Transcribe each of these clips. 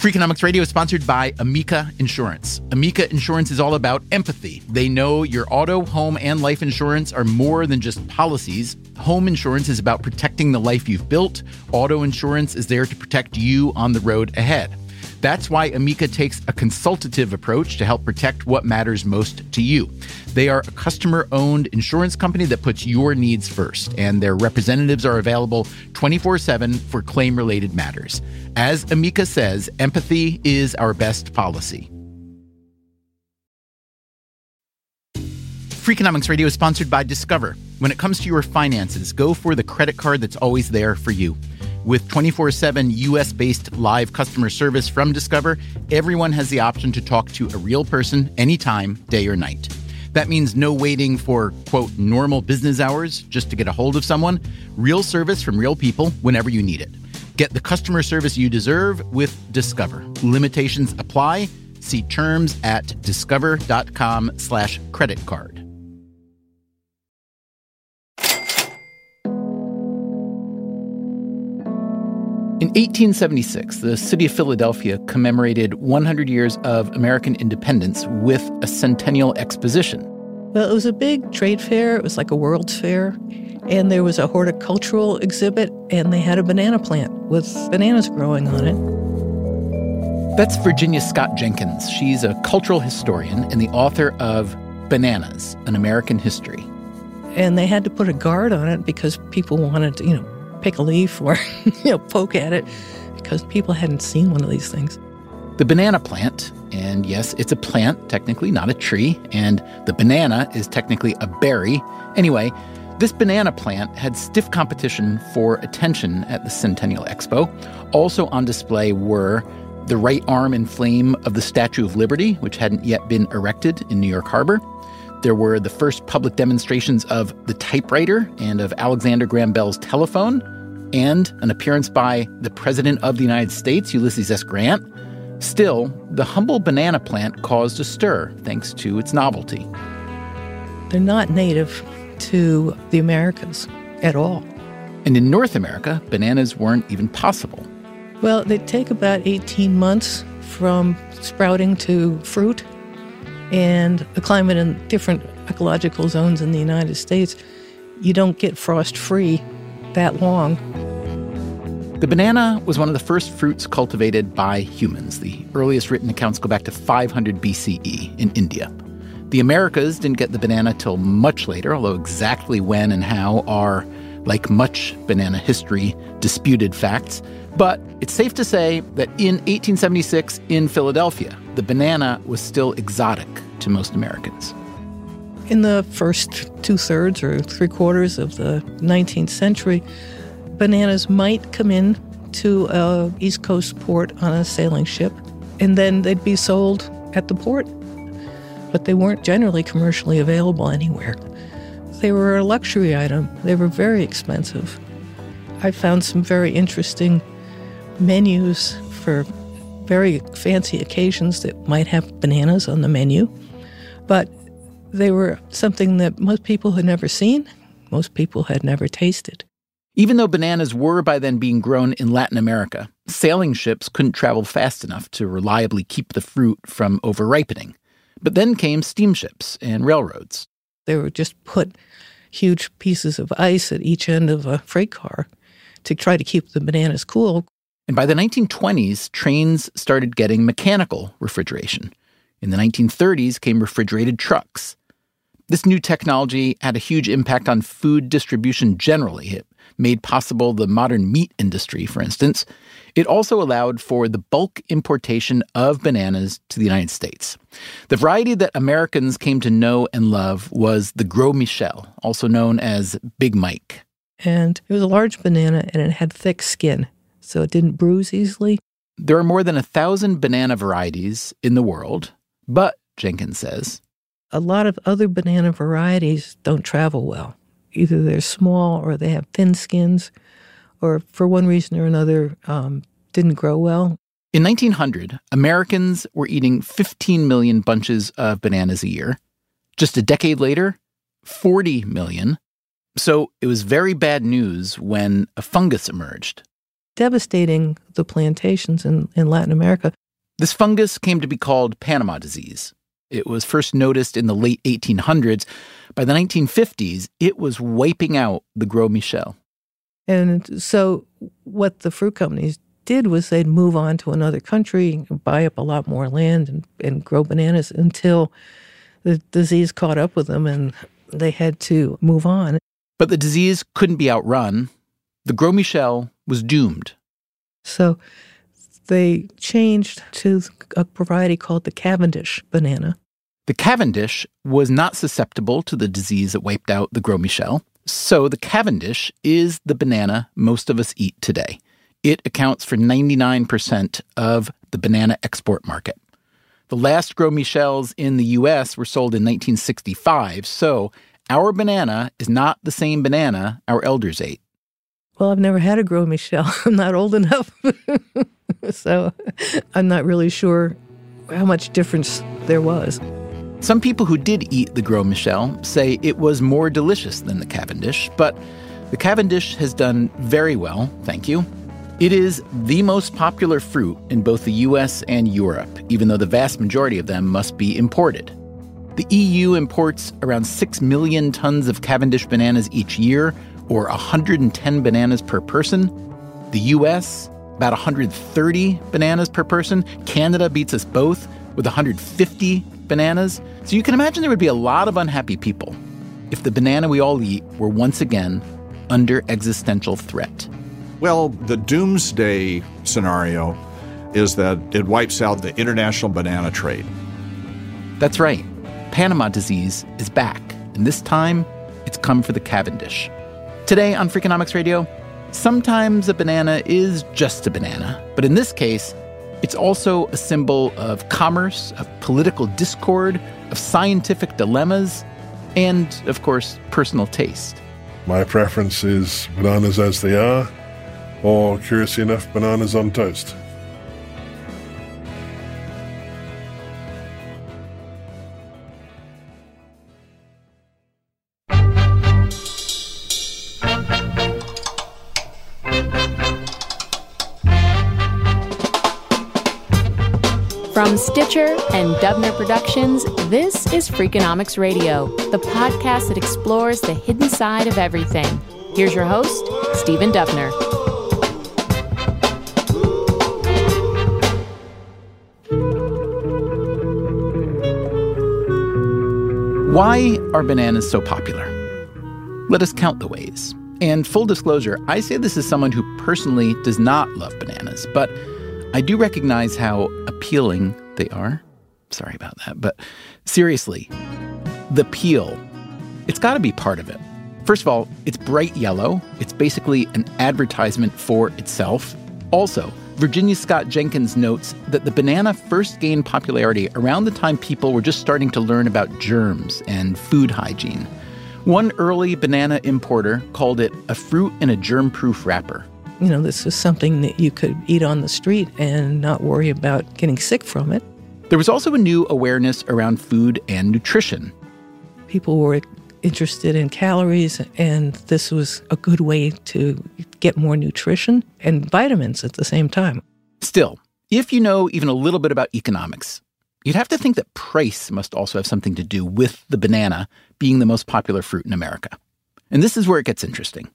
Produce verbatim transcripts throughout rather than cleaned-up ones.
Freakonomics Radio is sponsored by Amica Insurance. Amica Insurance is all about empathy. They know your auto, home, and life insurance are more than just policies. Home insurance is about protecting the life you've built. Auto insurance is there to protect you on the road ahead. That's why Amica takes a consultative approach to help protect what matters most to you. They are a customer-owned insurance company that puts your needs first, and their representatives are available twenty-four seven for claim-related matters. As Amica says, empathy is our best policy. Freakonomics Radio is sponsored by Discover. When it comes to your finances, go for the credit card that's always there for you. With twenty-four seven U S-based live customer service from Discover, everyone has the option to talk to a real person anytime, day or night. That means no waiting for, quote, normal business hours just to get a hold of someone. Real service from real people whenever you need it. Get the customer service you deserve with Discover. Limitations apply. See terms at discover.com slash credit card. In eighteen seventy-six, the city of Philadelphia commemorated one hundred years of American independence with a Centennial Exposition. Well, it was a big trade fair. It was like a World's Fair. And there was a horticultural exhibit, and they had a banana plant with bananas growing on it. That's Virginia Scott Jenkins. She's a cultural historian and the author of Bananas, An American History. And they had to put a guard on it because people wanted to, you know, pick a leaf or, you know, poke at it because people hadn't seen one of these things. The banana plant, and yes, it's a plant, technically, not a tree, and the banana is technically a berry. Anyway, this banana plant had stiff competition for attention at the Centennial Expo. Also on display were the right arm and flame of the Statue of Liberty, which hadn't yet been erected in New York Harbor. There were the first public demonstrations of the typewriter and of Alexander Graham Bell's telephone, and an appearance by the President of the United States, Ulysses S. Grant. Still, the humble banana plant caused a stir thanks to its novelty. They're not native to the Americas at all. And in North America, bananas weren't even possible. Well, they take about eighteen months from sprouting to fruit, and the climate in different ecological zones in the United States, you don't get frost-free that long. The banana was one of the first fruits cultivated by humans. The earliest written accounts go back to five hundred B C E in India. The Americas didn't get the banana till much later, although exactly when and how are, like much banana history, disputed facts. But it's safe to say that in eighteen seventy-six in Philadelphia, the banana was still exotic to most Americans. In the first two-thirds or three-quarters of the nineteenth century, bananas might come in to a East Coast port on a sailing ship, and then they'd be sold at the port. But they weren't generally commercially available anywhere. They were a luxury item. They were very expensive. I found some very interesting menus for very fancy occasions that might have bananas on the menu, but they were something that most people had never seen, most people had never tasted. Even though bananas were by then being grown in Latin America, sailing ships couldn't travel fast enough to reliably keep the fruit from over-ripening. But then came steamships and railroads. They would just put huge pieces of ice at each end of a freight car to try to keep the bananas cool. And by the nineteen twenties, trains started getting mechanical refrigeration. In the nineteen thirties came refrigerated trucks. This new technology had a huge impact on food distribution generally. It made possible the modern meat industry, for instance. It also allowed for the bulk importation of bananas to the United States. The variety that Americans came to know and love was the Gros Michel, also known as Big Mike. And it was a large banana, and it had thick skin, so it didn't bruise easily. There are more than a thousand banana varieties in the world, but, Jenkins says, a lot of other banana varieties don't travel well. Either they're small or they have thin skins, or for one reason or another, um, didn't grow well. In nineteen hundred, Americans were eating fifteen million bunches of bananas a year. Just a decade later, forty million. So it was very bad news when a fungus emerged. devastating the plantations in, in Latin America. This fungus came to be called Panama disease. It was first noticed in the late eighteen hundreds. By the nineteen fifties, it was wiping out the Gros Michel. And so what the fruit companies did was they'd move on to another country, buy up a lot more land, and, and grow bananas until the disease caught up with them and they had to move on. But the disease couldn't be outrun. The Gros Michel was doomed. So they changed to a variety called the Cavendish banana. The Cavendish was not susceptible to the disease that wiped out the Gros Michel. So the Cavendish is the banana most of us eat today. It accounts for ninety-nine percent of the banana export market. The last Gros Michels in the U S were sold in nineteen sixty-five, so our banana is not the same banana our elders ate. Well, I've never had a Gros Michel. I'm not old enough. So I'm not really sure how much difference there was. Some people who did eat the Gros Michel say it was more delicious than the Cavendish, but the Cavendish has done very well, thank you. It is the most popular fruit in both the U S and Europe, even though the vast majority of them must be imported. The E U imports around six million tons of Cavendish bananas each year, or one hundred ten bananas per person. The U S, about one hundred thirty bananas per person. Canada beats us both with one hundred fifty bananas. So you can imagine there would be a lot of unhappy people if the banana we all eat were once again under existential threat. Well, the doomsday scenario is that it wipes out the international banana trade. That's right. Panama disease is back, and this time it's come for the Cavendish. Today on Freakonomics Radio, sometimes a banana is just a banana, but in this case, it's also a symbol of commerce, of political discord, of scientific dilemmas, and, of course, personal taste. My preference is bananas as they are, or, curiously enough, bananas on toast. From Stitcher and Dubner Productions, this is Freakonomics Radio, the podcast that explores the hidden side of everything. Here's your host, Stephen Dubner. Why are bananas so popular? Let us count the ways. And full disclosure, I say this as someone who personally does not love bananas, but I do recognize how appealing they are. Sorry about that, but seriously, the peel, it's got to be part of it. First of all, it's bright yellow. It's basically an advertisement for itself. Also, Virginia Scott Jenkins notes that the banana first gained popularity around the time people were just starting to learn about germs and food hygiene. One early banana importer called it a fruit in a germ-proof wrapper. You know, this is something that you could eat on the street and not worry about getting sick from it. There was also a new awareness around food and nutrition. People were interested in calories, and this was a good way to get more nutrition and vitamins at the same time. Still, if you know even a little bit about economics, you'd have to think that price must also have something to do with the banana being the most popular fruit in America. And this is where it gets interesting.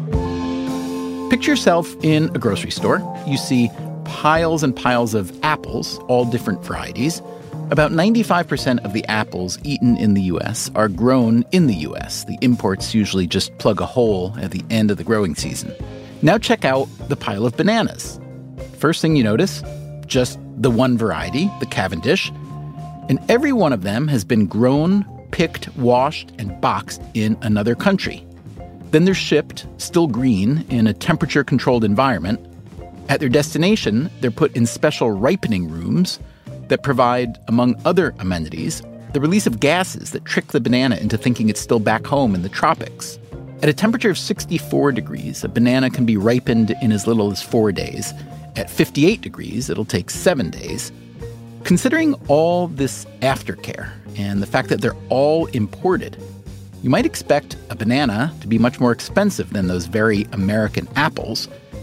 Picture yourself in a grocery store. You see piles and piles of apples, all different varieties. About ninety-five percent of the apples eaten in the U S are grown in the U S. The imports usually just plug a hole at the end of the growing season. Now check out the pile of bananas. First thing you notice, just the one variety, the Cavendish. And every one of them has been grown, picked, washed, and boxed in another country. Then they're shipped, still green, in a temperature-controlled environment. At their destination, they're put in special ripening rooms that provide, among other amenities, the release of gases that trick the banana into thinking it's still back home in the tropics. At a temperature of sixty-four degrees, a banana can be ripened in as little as four days. At fifty-eight degrees, it'll take seven days. Considering all this aftercare and the fact that they're all imported, you might expect a banana to be much more expensive than those very American apples.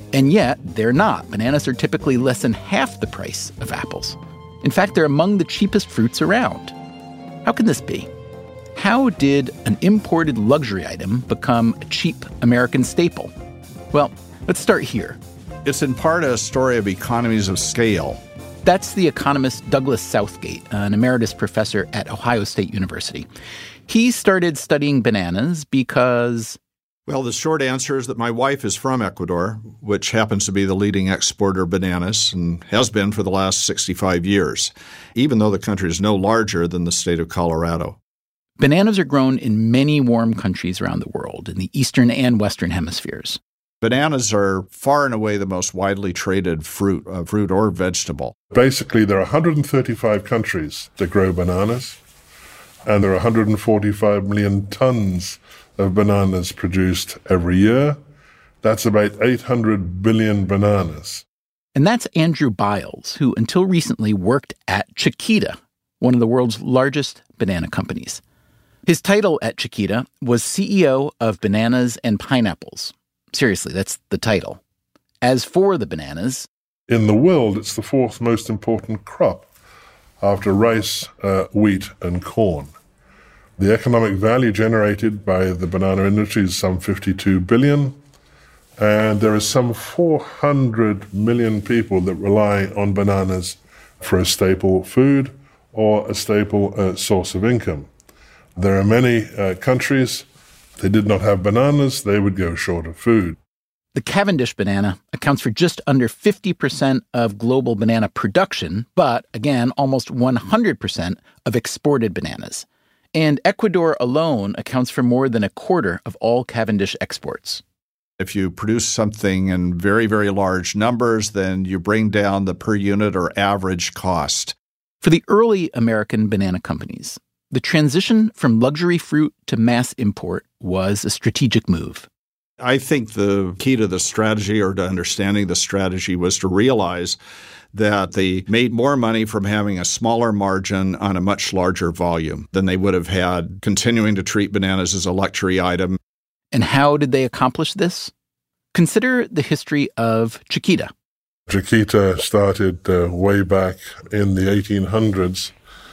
And yet, they're not. Bananas are typically less than half the price of apples. In fact, they're among the cheapest fruits around. How can this be? How did an imported luxury item become a cheap American staple? Well, let's start here. It's in part a story of economies of scale. That's the economist Douglas Southgate, an emeritus professor at Ohio State University. He started studying bananas because... Well, the short answer is that my wife is from Ecuador, which happens to be the leading exporter of bananas and has been for the last sixty-five years, even though the country is no larger than the state of Colorado. Bananas are grown in many warm countries around the world, in the eastern and western hemispheres. Bananas are far and away the most widely traded fruit, uh, fruit or vegetable. Basically, there are one hundred thirty-five countries that grow bananas, and there are one hundred forty-five million tons of bananas produced every year. That's about eight hundred billion bananas. And that's Andrew Biles, who until recently worked at Chiquita, one of the world's largest banana companies. His title at Chiquita was C E O of Bananas and Pineapples. Seriously, that's the title. As for the bananas... In the world, it's the fourth most important crop after rice, uh, wheat, and corn. The economic value generated by the banana industry is some fifty-two billion dollars, and there is some four hundred million people that rely on bananas for a staple food or a staple uh, source of income. There are many uh, countries, if they did not have bananas, they would go short of food. The Cavendish banana accounts for just under fifty percent of global banana production, but again, almost one hundred percent of exported bananas. And Ecuador alone accounts for more than a quarter of all Cavendish exports. If you produce something in very, very large numbers, then you bring down the per unit or average cost. For the early American banana companies, the transition from luxury fruit to mass import was a strategic move. I think the key to the strategy or to understanding the strategy was to realize that they made more money from having a smaller margin on a much larger volume than they would have had continuing to treat bananas as a luxury item. And how did they accomplish this? Consider the history of Chiquita. Chiquita started uh, way back in the eighteen hundreds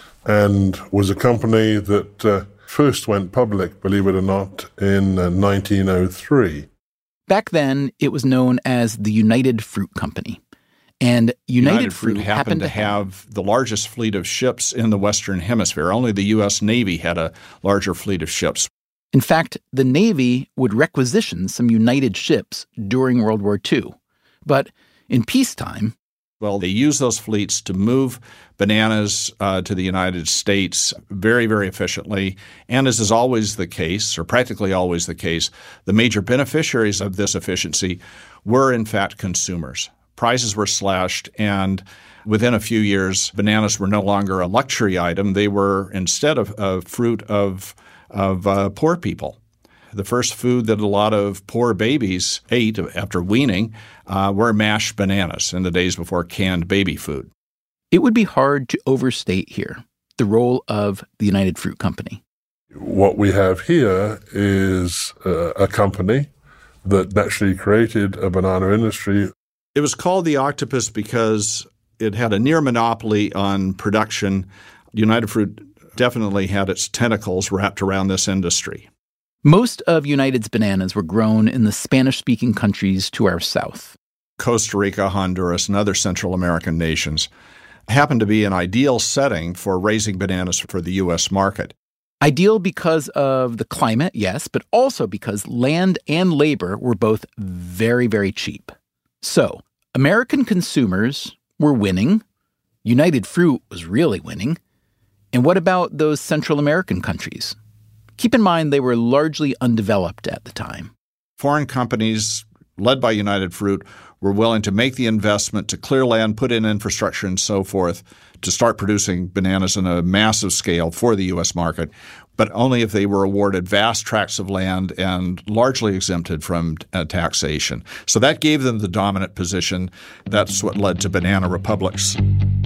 and was a company that uh, first went public, believe it or not, in uh, nineteen oh three. Back then, it was known as the United Fruit Company. And United, United Fruit, Fruit happened, happened to have the largest fleet of ships in the Western Hemisphere. Only the U S Navy had a larger fleet of ships. In fact, the Navy would requisition some United ships during World War Two. But in peacetime... Well, they used those fleets to move bananas uh, to the United States very, very efficiently. And as is always the case, or practically always the case, the major beneficiaries of this efficiency were, in fact, consumers. Prices were slashed, and within a few years, bananas were no longer a luxury item. They were instead of a fruit of, of uh, poor people. The first food that a lot of poor babies ate after weaning uh, were mashed bananas in the days before canned baby food. It would be hard to overstate here the role of the United Fruit Company. What we have here is uh, a company that naturally created a banana industry. It was called the Octopus because it had a near monopoly on production. United Fruit definitely had its tentacles wrapped around this industry. Most of United's bananas were grown in the Spanish-speaking countries to our south. Costa Rica, Honduras, and other Central American nations happened to be an ideal setting for raising bananas for the U S market. Ideal because of the climate, yes, but also because land and labor were both very, very cheap. So, American consumers were winning. United Fruit was really winning. And what about those Central American countries? Keep in mind they were largely undeveloped at the time. Foreign companies, led by United Fruit, were willing to make the investment to clear land, put in infrastructure, and so forth to start producing bananas on a massive scale for the U S market, but only if they were awarded vast tracts of land and largely exempted from uh, taxation. So that gave them the dominant position. That's what led to banana republics.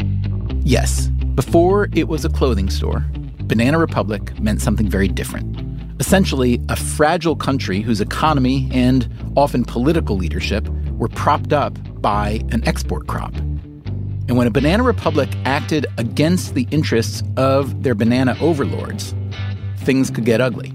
Yes, before it was a clothing store, Banana Republic meant something very different. Essentially, a fragile country whose economy and often political leadership were propped up by an export crop. And when a banana republic acted against the interests of their banana overlords, things could get ugly.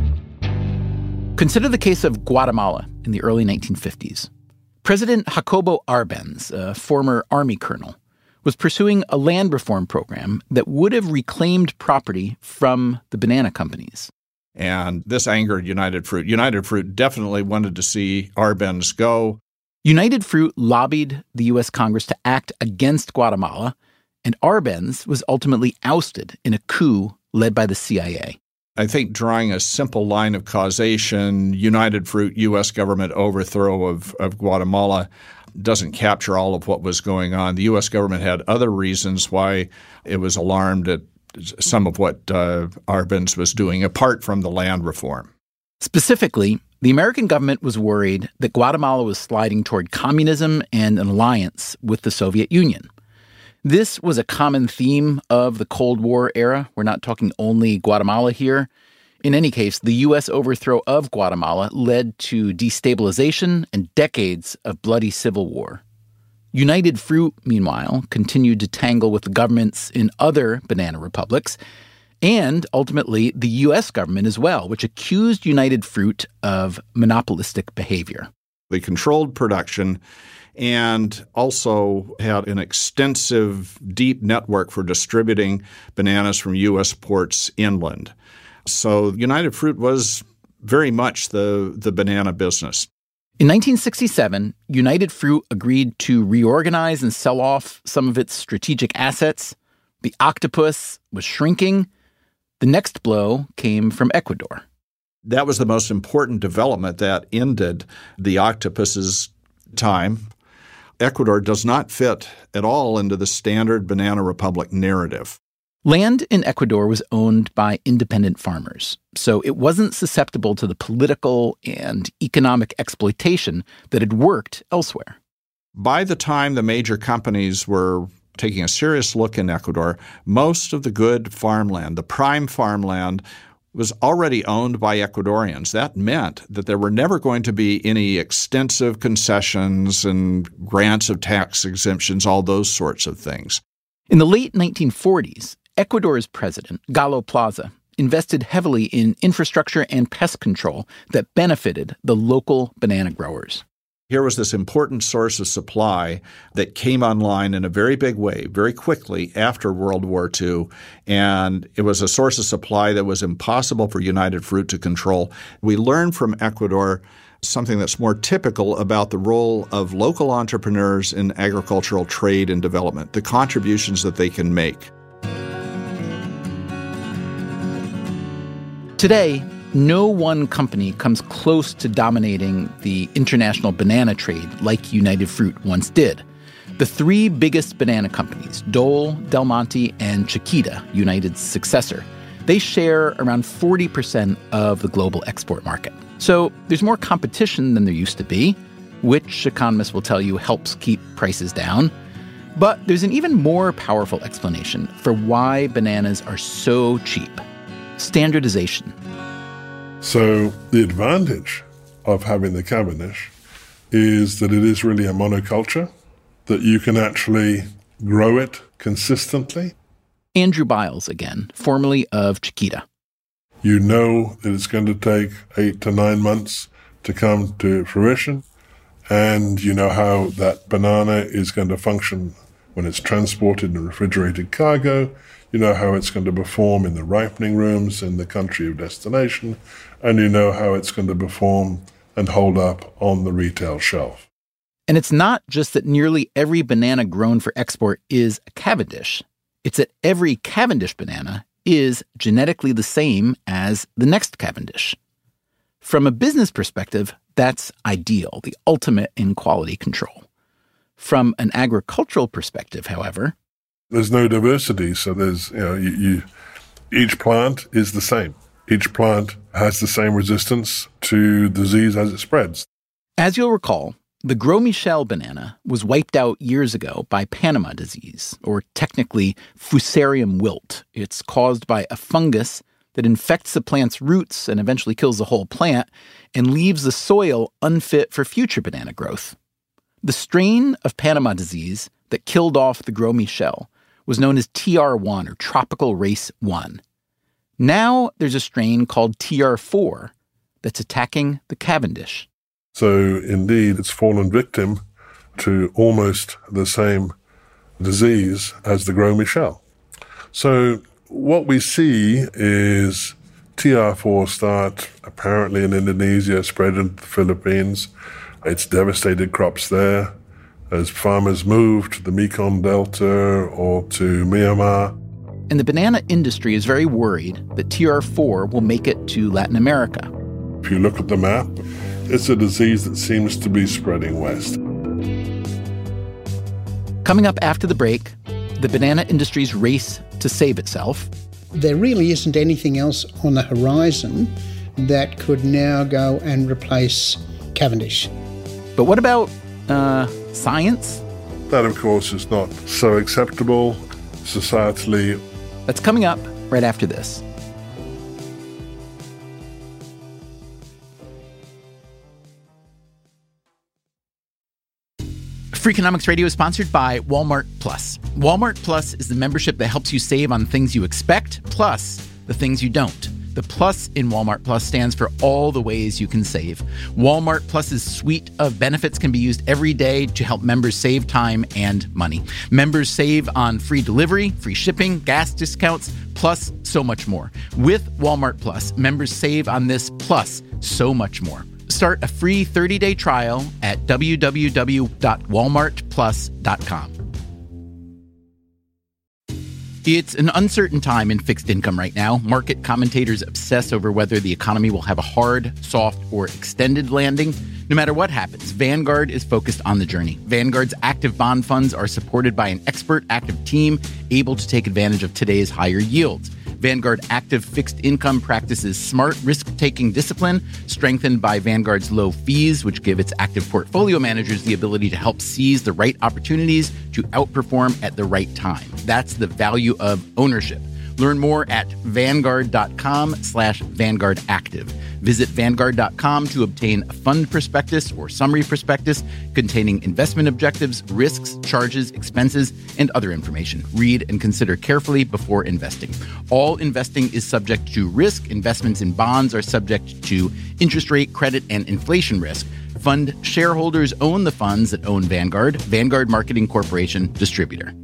Consider the case of Guatemala in the early nineteen fifties. President Jacobo Arbenz, a former army colonel, was pursuing a land reform program that would have reclaimed property from the banana companies. And this angered United Fruit. United Fruit definitely wanted to see Arbenz go. United Fruit lobbied the U S Congress to act against Guatemala, and Arbenz was ultimately ousted in a coup led by the C I A. I think drawing a simple line of causation, United Fruit, U S government overthrow of, of Guatemala, doesn't capture all of what was going on. The U S government had other reasons why it was alarmed at some of what uh, Arbenz was doing, apart from the land reform. Specifically, the American government was worried that Guatemala was sliding toward communism and an alliance with the Soviet Union. This was a common theme of the Cold War era. We're not talking only Guatemala here. In any case, the U S overthrow of Guatemala led to destabilization and decades of bloody civil war. United Fruit, meanwhile, continued to tangle with the governments in other banana republics, and ultimately the U S government as well, which accused United Fruit of monopolistic behavior. They controlled production and also had an extensive, deep network for distributing bananas from U S ports inland. So United Fruit was very much the, the banana business. In nineteen sixty-seven, United Fruit agreed to reorganize and sell off some of its strategic assets. The octopus was shrinking. The next blow came from Ecuador. That was the most important development that ended the octopus's time. Ecuador does not fit at all into the standard banana republic narrative. Land in Ecuador was owned by independent farmers, so it wasn't susceptible to the political and economic exploitation that had worked elsewhere. By the time the major companies were taking a serious look in Ecuador, most of the good farmland, the prime farmland, was already owned by Ecuadorians. That meant that there were never going to be any extensive concessions and grants of tax exemptions, all those sorts of things. In the late nineteen forties, Ecuador's president, Galo Plaza, invested heavily in infrastructure and pest control that benefited the local banana growers. Here was this important source of supply that came online in a very big way, very quickly after World War Two, and it was a source of supply that was impossible for United Fruit to control. We learned from Ecuador something that's more typical about the role of local entrepreneurs in agricultural trade and development, the contributions that they can make. Today, no one company comes close to dominating the international banana trade like United Fruit once did. The three biggest banana companies, Dole, Del Monte, and Chiquita, United's successor, they share around forty percent of the global export market. So there's more competition than there used to be, which economists will tell you helps keep prices down. But there's an even more powerful explanation for why bananas are so cheap: standardization. So the advantage of having the Cavendish is that it is really a monoculture, that you can actually grow it consistently. Andrew Biles again, formerly of Chiquita. You know that it's going to take eight to nine months to come to fruition, and you know how that banana is going to function when it's transported in refrigerated cargo. You know how it's going to perform in the ripening rooms in the country of destination, and you know how it's going to perform and hold up on the retail shelf. And it's not just that nearly every banana grown for export is a Cavendish. It's that every Cavendish banana is genetically the same as the next Cavendish. From a business perspective, that's ideal, the ultimate in quality control. From an agricultural perspective, however, there's no diversity, so there's, you know, you, you, each plant is the same. Each plant has the same resistance to disease as it spreads. As you'll recall, the Gros Michel banana was wiped out years ago by Panama disease, or technically Fusarium wilt. It's caused by a fungus that infects the plant's roots and eventually kills the whole plant and leaves the soil unfit for future banana growth. The strain of Panama disease that killed off the Gros Michel was known as T R one, or Tropical Race one. Now there's a strain called T R four that's attacking the Cavendish. So indeed, it's fallen victim to almost the same disease as the Gros Michel. So what we see is T R four start apparently in Indonesia, spread into the Philippines. It's devastated crops there as farmers move to the Mekong Delta or to Myanmar. And the banana industry is very worried that T R four will make it to Latin America. If you look at the map, it's a disease that seems to be spreading west. Coming up after the break, the banana industry's race to save itself. There really isn't anything else on the horizon that could now go and replace Cavendish. But what about uh, science? That, of course, is not so acceptable societally. That's coming up right after this. Freakonomics Radio is sponsored by Walmart Plus. Walmart Plus is the membership that helps you save on things you expect, plus the things you don't. The plus in Walmart Plus stands for all the ways you can save. Walmart Plus's suite of benefits can be used every day to help members save time and money. Members save on free delivery, free shipping, gas discounts, plus so much more. With Walmart Plus, members save on this plus so much more. Start a free thirty-day trial at w w w dot walmart plus dot com. It's an uncertain time in fixed income right now. Market commentators obsess over whether the economy will have a hard, soft, or extended landing. No matter what happens, Vanguard is focused on the journey. Vanguard's active bond funds are supported by an expert active team able to take advantage of today's higher yields. Vanguard Active Fixed Income practices smart risk-taking discipline, strengthened by Vanguard's low fees, which give its active portfolio managers the ability to help seize the right opportunities to outperform at the right time. That's the value of ownership. Learn more at vanguard.com slash Vanguard Active. Visit vanguard dot com to obtain a fund prospectus or summary prospectus containing investment objectives, risks, charges, expenses, and other information. Read and consider carefully before investing. All investing is subject to risk. Investments in bonds are subject to interest rate, credit, and inflation risk. Fund shareholders own the funds that own Vanguard. Vanguard Marketing Corporation, distributor.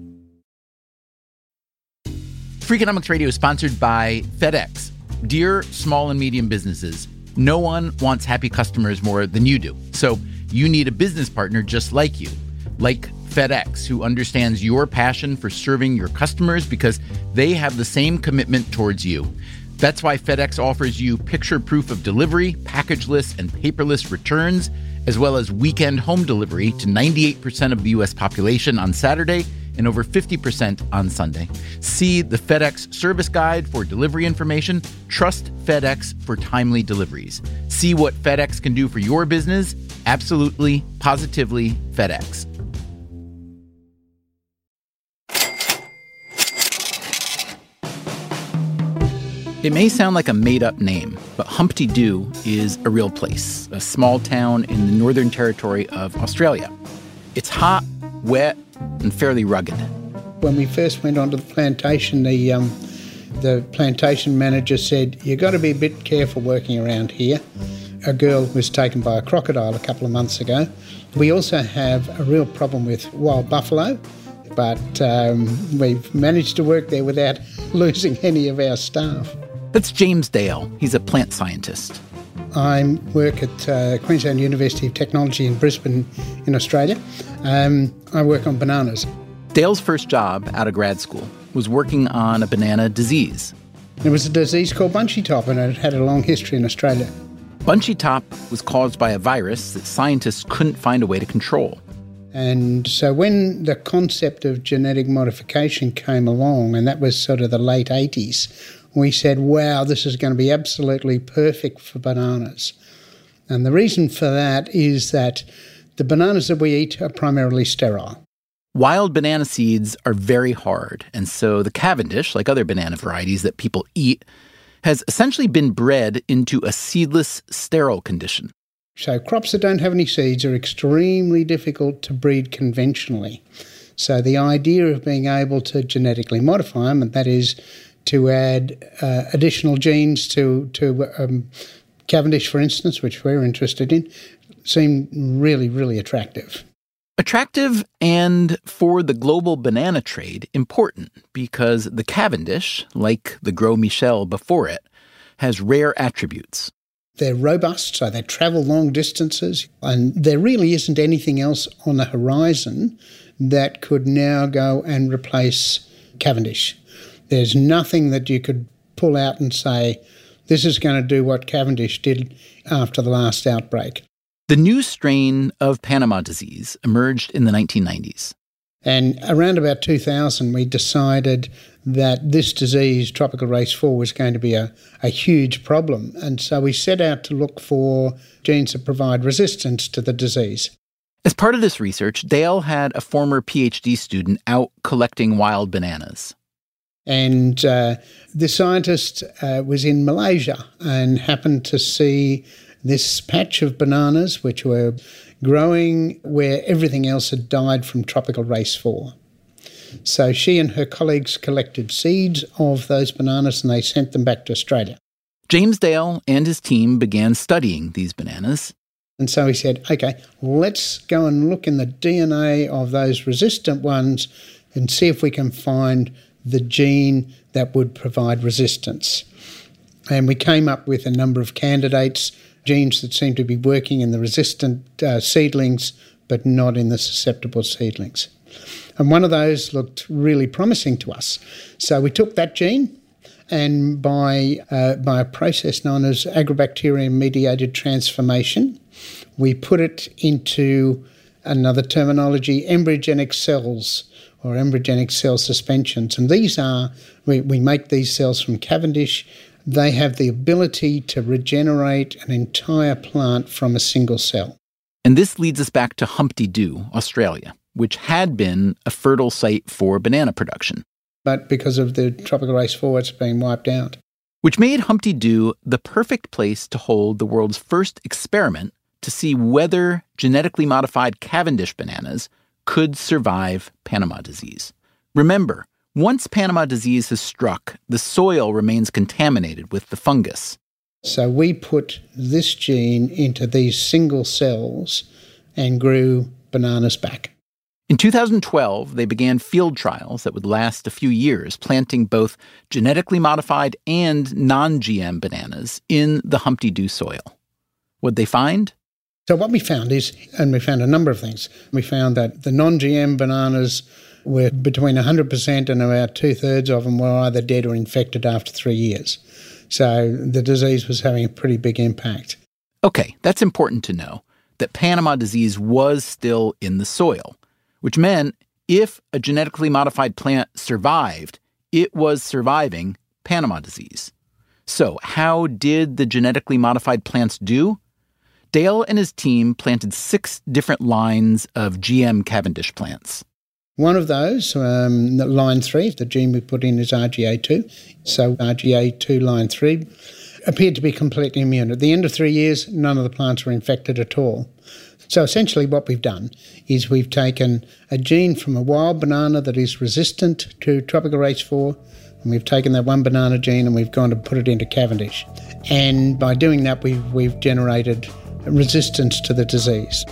Freakonomics Radio is sponsored by FedEx. Dear small and medium businesses, no one wants happy customers more than you do. So you need a business partner just like you, like FedEx, who understands your passion for serving your customers because they have the same commitment towards you. That's why FedEx offers you picture proof of delivery, packageless and paperless returns, as well as weekend home delivery to ninety-eight percent of the U S population on Saturday and over fifty percent on Sunday. See the FedEx service guide for delivery information. Trust FedEx for timely deliveries. See what FedEx can do for your business. Absolutely, positively FedEx. It may sound like a made-up name, but Humpty Doo is a real place, a small town in the Northern Territory of Australia. It's hot, wet, and fairly rugged. When we first went onto the plantation, the um, the plantation manager said, "You've got to be a bit careful working around here." A girl was taken by a crocodile a couple of months ago. We also have a real problem with wild buffalo, but um, we've managed to work there without losing any of our staff. That's James Dale. He's a plant scientist. I work at uh, Queensland University of Technology in Brisbane in Australia. Um, I work on bananas. Dale's first job out of grad school was working on a banana disease. It was a disease called bunchy top, and it had a long history in Australia. Bunchy top was caused by a virus that scientists couldn't find a way to control. And so when the concept of genetic modification came along, and that was sort of the late eighties, we said, wow, this is going to be absolutely perfect for bananas. And the reason for that is that the bananas that we eat are primarily sterile. Wild banana seeds are very hard, and so the Cavendish, like other banana varieties that people eat, has essentially been bred into a seedless, sterile condition. So crops that don't have any seeds are extremely difficult to breed conventionally. So the idea of being able to genetically modify them, and that is to add uh, additional genes to, to um, Cavendish, for instance, which we're interested in, seemed really, really attractive. Attractive and, for the global banana trade, important because the Cavendish, like the Gros Michel before it, has rare attributes. They're robust, so they travel long distances, and there really isn't anything else on the horizon that could now go and replace Cavendish. There's nothing that you could pull out and say, this is going to do what Cavendish did after the last outbreak. The new strain of Panama disease emerged in the nineteen nineties. And around about two thousand, we decided that this disease, tropical race four, was going to be a, a huge problem. And so we set out to look for genes that provide resistance to the disease. As part of this research, Dale had a former PhD student out collecting wild bananas. And uh, the scientist uh, was in Malaysia and happened to see this patch of bananas which were growing where everything else had died from tropical race four. So she and her colleagues collected seeds of those bananas and they sent them back to Australia. James Dale and his team began studying these bananas. And so he said, OK, let's go and look in the D N A of those resistant ones and see if we can find the gene that would provide resistance. And we came up with a number of candidates, genes that seemed to be working in the resistant uh, seedlings, but not in the susceptible seedlings. And one of those looked really promising to us. So we took that gene and by, uh, by a process known as agrobacterium-mediated transformation, we put it into, another terminology, embryogenic cells or embryogenic cell suspensions. And these are, we, we make these cells from Cavendish. They have the ability to regenerate an entire plant from a single cell. And this leads us back to Humpty Doo, Australia, which had been a fertile site for banana production. But because of the tropical race four, it's been wiped out. Which made Humpty Doo the perfect place to hold the world's first experiment to see whether genetically modified Cavendish bananas could survive Panama disease. Remember, once Panama disease has struck, the soil remains contaminated with the fungus. So we put this gene into these single cells and grew bananas back. In two thousand twelve, they began field trials that would last a few years, planting both genetically modified and non-G M bananas in the Humpty Doo soil. What'd they find? So what we found is, and we found a number of things, we found that the non-G M bananas were between one hundred percent and about two-thirds of them were either dead or infected after three years. So the disease was having a pretty big impact. Okay, that's important to know, that Panama disease was still in the soil, which meant if a genetically modified plant survived, it was surviving Panama disease. So how did the genetically modified plants do? Dale and his team planted six different lines of G M Cavendish plants. One of those, um, line three, the gene we put in is R G A two. So R G A two line three appeared to be completely immune. At the end of three years, none of the plants were infected at all. So essentially what we've done is we've taken a gene from a wild banana that is resistant to tropical race four, and we've taken that one banana gene and we've gone to put it into Cavendish. And by doing that, we've, we've generated resistance to the disease.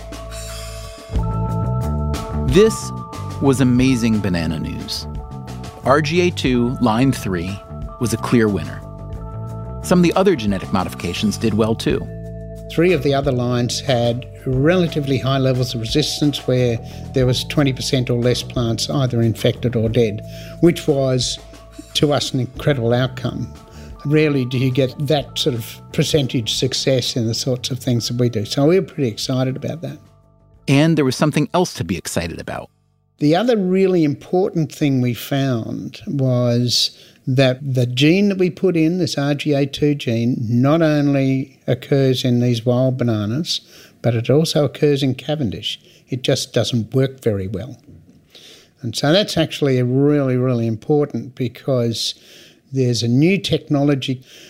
This was amazing banana news. R G A two, line three, was a clear winner. Some of the other genetic modifications did well too. Three of the other lines had relatively high levels of resistance where there was twenty percent or less plants either infected or dead, which was, to us, an incredible outcome. Rarely do you get that sort of percentage success in the sorts of things that we do. So we were pretty excited about that. And there was something else to be excited about. The other really important thing we found was that the gene that we put in, this R G A two gene, not only occurs in these wild bananas, but it also occurs in Cavendish. It just doesn't work very well. And so that's actually really, really important because there's a new technology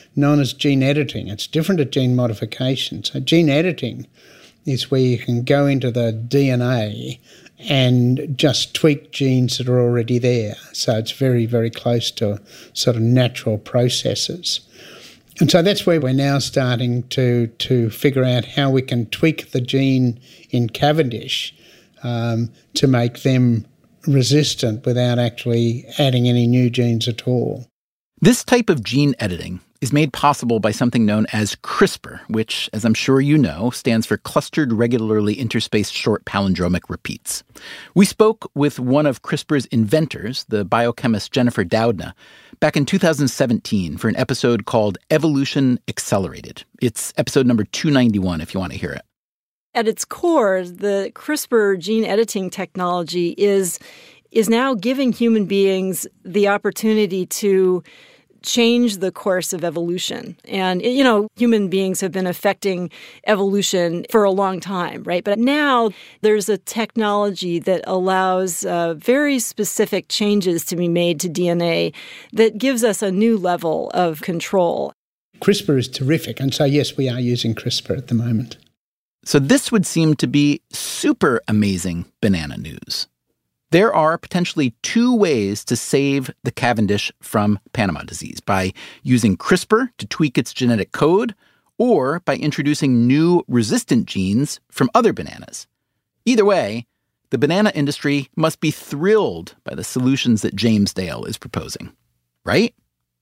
known as gene editing. It's different to gene modification. So gene editing is where you can go into the D N A and just tweak genes that are already there. So it's very, very close to sort of natural processes. And so that's where we're now starting to, to figure out how we can tweak the gene in Cavendish um, to make them resistant without actually adding any new genes at all. This type of gene editing is made possible by something known as CRISPR, which, as I'm sure you know, stands for Clustered Regularly Interspaced Short Palindromic Repeats. We spoke with one of CRISPR's inventors, the biochemist Jennifer Doudna, back in two thousand seventeen for an episode called Evolution Accelerated. It's episode number two ninety-one if you want to hear it. At its core, the CRISPR gene editing technology is is now giving human beings the opportunity to change the course of evolution. And, you know, human beings have been affecting evolution for a long time, right? But now there's a technology that allows uh, very specific changes to be made to D N A that gives us a new level of control. CRISPR is terrific. And so, yes, we are using CRISPR at the moment. So this would seem to be super amazing banana news. There are potentially two ways to save the Cavendish from Panama disease, by using CRISPR to tweak its genetic code or by introducing new resistant genes from other bananas. Either way, the banana industry must be thrilled by the solutions that James Dale is proposing, right?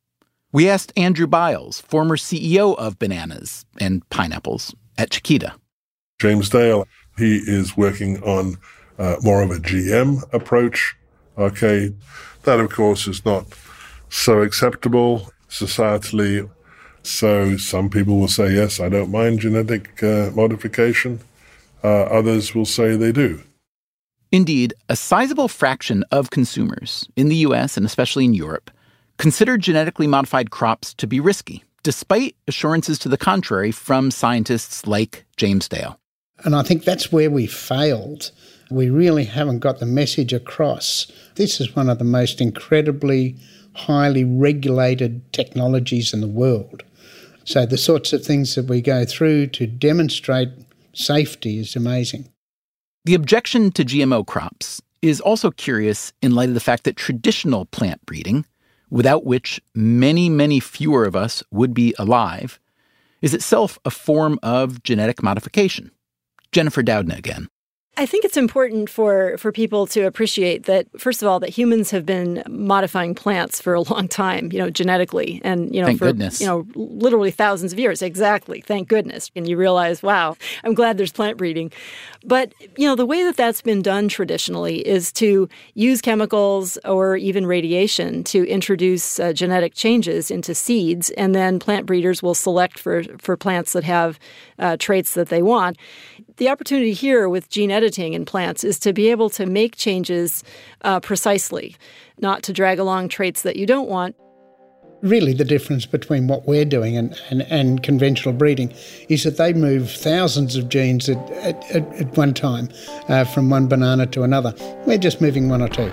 We asked Andrew Biles, former C E O of bananas and pineapples at Chiquita. James Dale, he is working on Uh, more of a G M approach. Okay, that of course is not so acceptable societally. So some people will say, yes, I don't mind genetic uh, modification. Uh, others will say they do. Indeed, a sizable fraction of consumers in the U S and especially in Europe consider genetically modified crops to be risky, despite assurances to the contrary from scientists like James Dale. And I think that's where we failed. We really haven't got the message across. This is one of the most incredibly highly regulated technologies in the world. So the sorts of things that we go through to demonstrate safety is amazing. The objection to G M O crops is also curious in light of the fact that traditional plant breeding, without which many, many fewer of us would be alive, is itself a form of genetic modification. Jennifer Doudna again. I think it's important for, for people to appreciate that, first of all, that humans have been modifying plants for a long time, you know, genetically. And, you know, thank for, goodness. you know, literally thousands of years. Exactly. Thank goodness. And you realize, wow, I'm glad there's plant breeding. But, you know, the way that that's been done traditionally is to use chemicals or even radiation to introduce uh, genetic changes into seeds. And then plant breeders will select for, for plants that have uh, traits that they want. The opportunity here with gene editing in plants is to be able to make changes uh, precisely, not to drag along traits that you don't want. Really, the difference between what we're doing and, and, and conventional breeding is that they move thousands of genes at, at, at one time uh, from one banana to another. We're just moving one or two.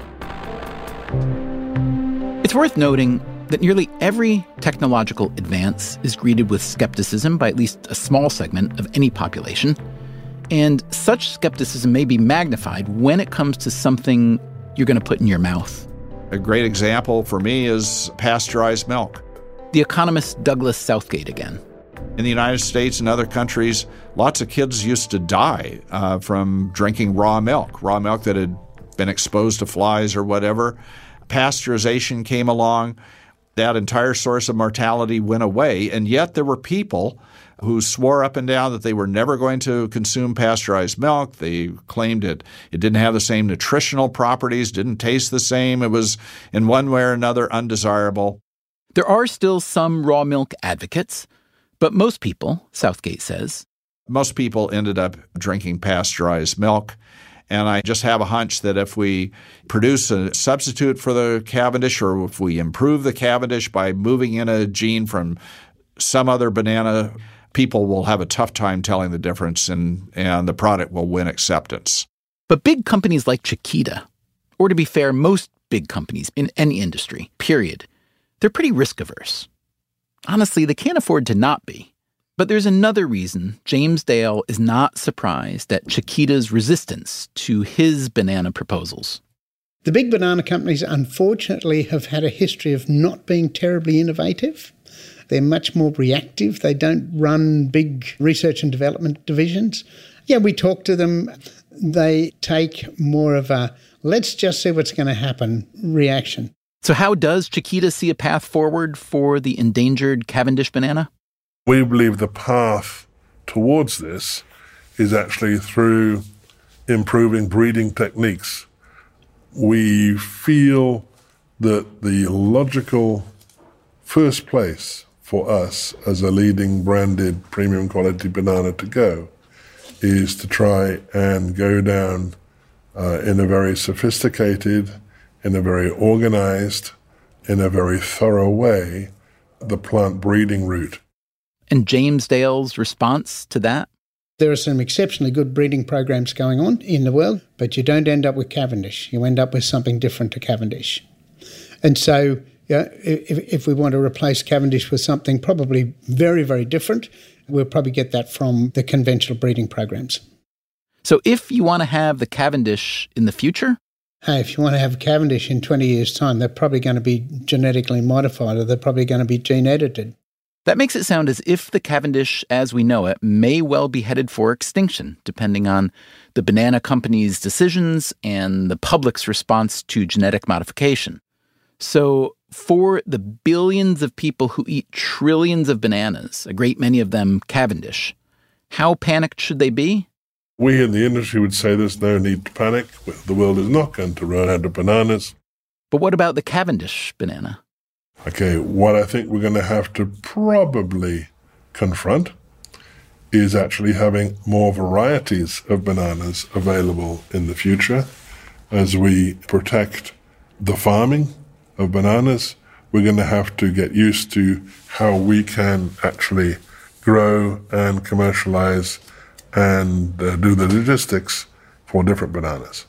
It's worth noting that nearly every technological advance is greeted with skepticism by at least a small segment of any population. And such skepticism may be magnified when it comes to something you're going to put in your mouth. A great example for me is pasteurized milk. The economist Douglas Southgate again. In the United States and other countries, lots of kids used to die uh, from drinking raw milk, raw milk that had been exposed to flies or whatever. Pasteurization came along. That entire source of mortality went away, and yet there were people who swore up and down that they were never going to consume pasteurized milk. They claimed it, it didn't have the same nutritional properties, didn't taste the same. It was in one way or another undesirable. There are still some raw milk advocates, but most people, Southgate says, most people ended up drinking pasteurized milk. And I just have a hunch that if we produce a substitute for the Cavendish, or if we improve the Cavendish by moving in a gene from some other banana, people will have a tough time telling the difference, and, and the product will win acceptance. But big companies like Chiquita, or to be fair, most big companies in any industry, period, they're pretty risk-averse. Honestly, they can't afford to not be. But there's another reason James Dale is not surprised at Chiquita's resistance to his banana proposals. The big banana companies, unfortunately, have had a history of not being terribly innovative. They're much more reactive. They don't run big research and development divisions. Yeah, we talk to them. They take more of a, let's just see what's going to happen reaction. So how does Chiquita see a path forward for the endangered Cavendish banana? We believe the path towards this is actually through improving breeding techniques. We feel that the logical first place for us as a leading branded premium quality banana to go is to try and go down uh, in a very sophisticated, in a very organized, in a very thorough way, the plant breeding route. And James Dale's response to that? There are some exceptionally good breeding programs going on in the world, but you don't end up with Cavendish. You end up with something different to Cavendish. And so yeah, if, if we want to replace Cavendish with something probably very, very different, we'll probably get that from the conventional breeding programs. So if you want to have the Cavendish in the future? Hey, if you want to have Cavendish in twenty years' time, they're probably going to be genetically modified or they're probably going to be gene edited. That makes it sound as if the Cavendish, as we know it, may well be headed for extinction, depending on the banana company's decisions and the public's response to genetic modification. So for the billions of people who eat trillions of bananas, a great many of them Cavendish, how panicked should they be? We in the industry would say there's no need to panic. The world is not going to run out of bananas. But what about the Cavendish banana? Okay, what I think we're going to have to probably confront is actually having more varieties of bananas available in the future. As we protect the farming of bananas, we're going to have to get used to how we can actually grow and commercialize and uh, do the logistics for different bananas.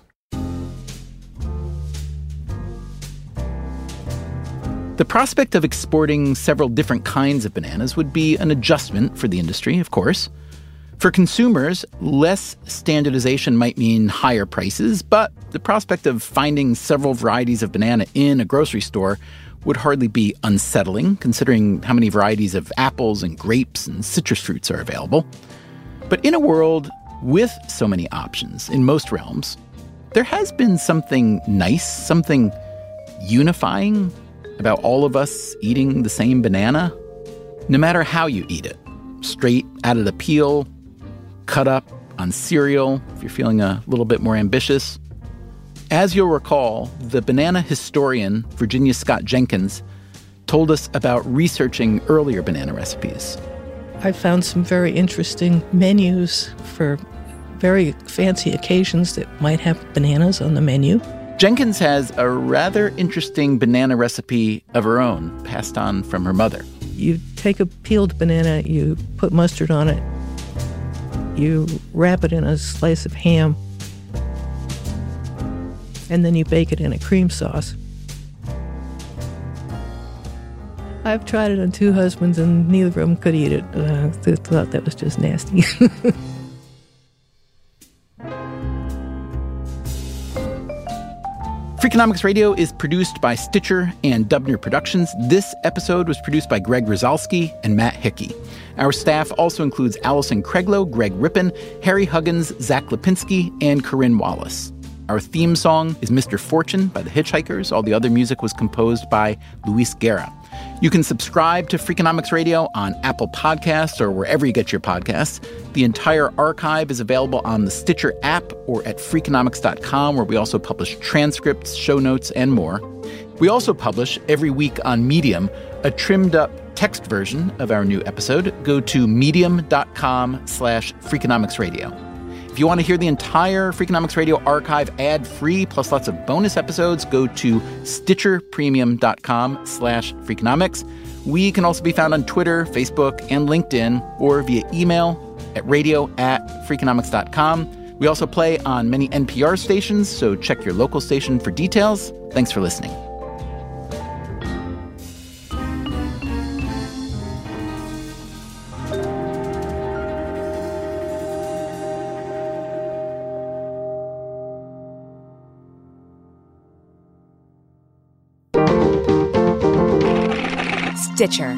The prospect of exporting several different kinds of bananas would be an adjustment for the industry, of course. For consumers, less standardization might mean higher prices, but the prospect of finding several varieties of banana in a grocery store would hardly be unsettling, considering how many varieties of apples and grapes and citrus fruits are available. But in a world with so many options in most realms, there has been something nice, something unifying about all of us eating the same banana, no matter how you eat it. Straight out of the peel, cut up on cereal, if you're feeling a little bit more ambitious. As you'll recall, the banana historian Virginia Scott Jenkins told us about researching earlier banana recipes. I found some very interesting menus for very fancy occasions that might have bananas on the menu. Jenkins has a rather interesting banana recipe of her own, passed on from her mother. You take a peeled banana, you put mustard on it, you wrap it in a slice of ham, and then you bake it in a cream sauce. I've tried it on two husbands, and neither of them could eat it. Uh, they thought that was just nasty. Freakonomics Radio is produced by Stitcher and Dubner Productions. This episode was produced by Greg Rosalsky and Matt Hickey. Our staff also includes Allison Craiglow, Greg Rippin, Harry Huggins, Zach Lipinski, and Corinne Wallace. Our theme song is Mister Fortune by the Hitchhikers. All the other music was composed by Luis Guerra. You can subscribe to Freakonomics Radio on Apple Podcasts or wherever you get your podcasts. The entire archive is available on the Stitcher app or at Freakonomics dot com, where we also publish transcripts, show notes, and more. We also publish every week on Medium a trimmed-up text version of our new episode. Go to medium.com slash Freakonomics Radio. If you want to hear the entire Freakonomics Radio archive ad-free, plus lots of bonus episodes, go to stitcherpremium.com slash Freakonomics. We can also be found on Twitter, Facebook, and LinkedIn, or via email at radio at Freakonomics dot com. We also play on many N P R stations, so check your local station for details. Thanks for listening. Stitcher.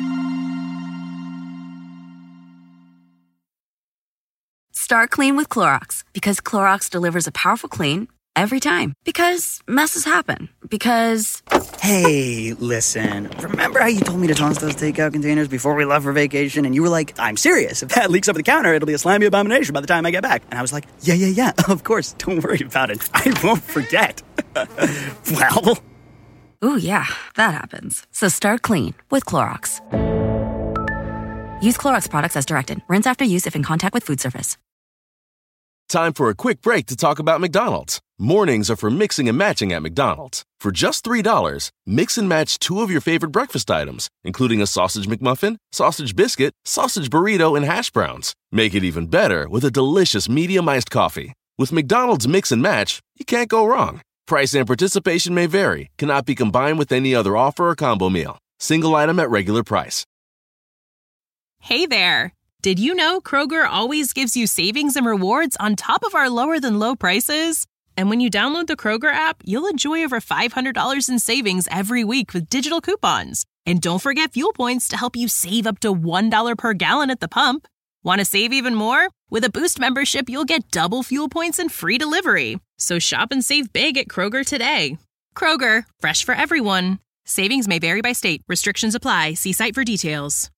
Start clean with Clorox, because Clorox delivers a powerful clean every time. Because messes happen. Because... Hey, listen. Remember how you told me to toss those takeout containers before we left for vacation? And you were like, I'm serious. If that leaks over the counter, it'll be a slimy abomination by the time I get back. And I was like, yeah, yeah, yeah, of course. Don't worry about it. I won't forget. Well... Ooh, yeah, that happens. So start clean with Clorox. Use Clorox products as directed. Rinse after use if in contact with food surface. Time for a quick break to talk about McDonald's. Mornings are for mixing and matching at McDonald's. For just three dollars, mix and match two of your favorite breakfast items, including a sausage McMuffin, sausage biscuit, sausage burrito, and hash browns. Make it even better with a delicious medium iced coffee. With McDonald's Mix and Match, you can't go wrong. Price and participation may vary, cannot be combined with any other offer or combo meal. Single item at regular price. Hey there! Did you know Kroger always gives you savings and rewards on top of our lower-than-low prices? And when you download the Kroger app, you'll enjoy over five hundred dollars in savings every week with digital coupons. And don't forget fuel points to help you save up to one dollar per gallon at the pump. Want to save even more? With a Boost membership, you'll get double fuel points and free delivery. So shop and save big at Kroger today. Kroger, fresh for everyone. Savings may vary by state. Restrictions apply. See site for details.